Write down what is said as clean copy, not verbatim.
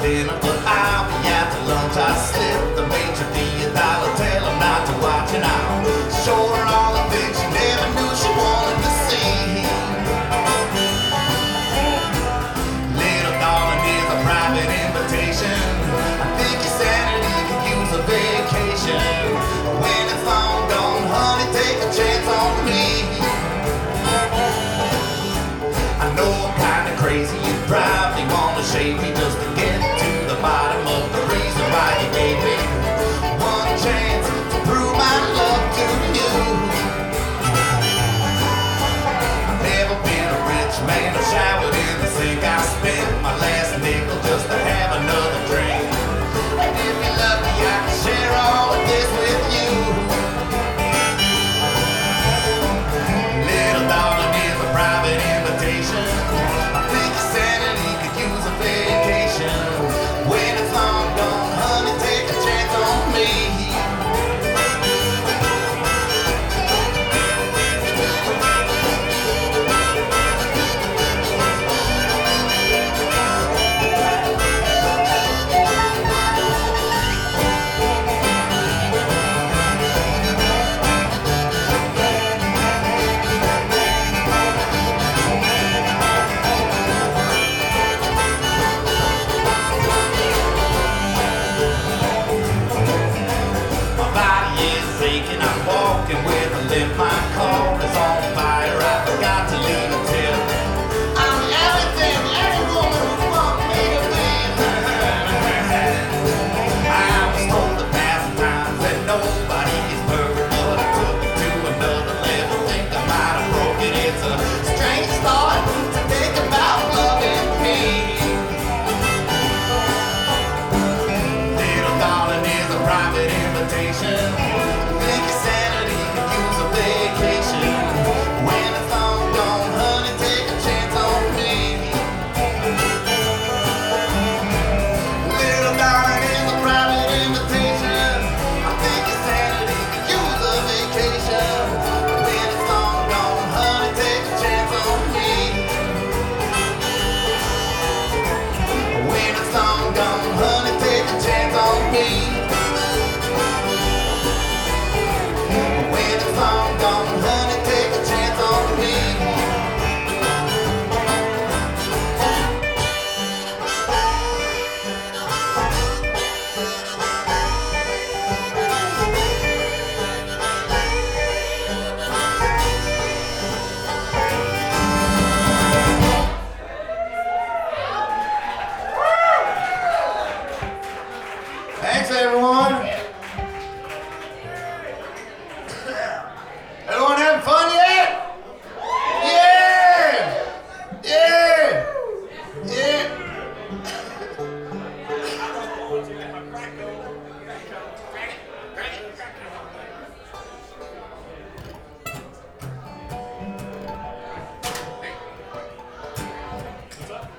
dinner, but I'll be out to lunch. I slipped the maitre d' a dollar, tell her not to watch it out. Show her all the things she never knew she wanted to see. Little darling is a private invitation. I think your sanity could use a vacation. When it's long gone, honey, take a chance on me. I know I'm kinda crazy, you probably wanna shave me just a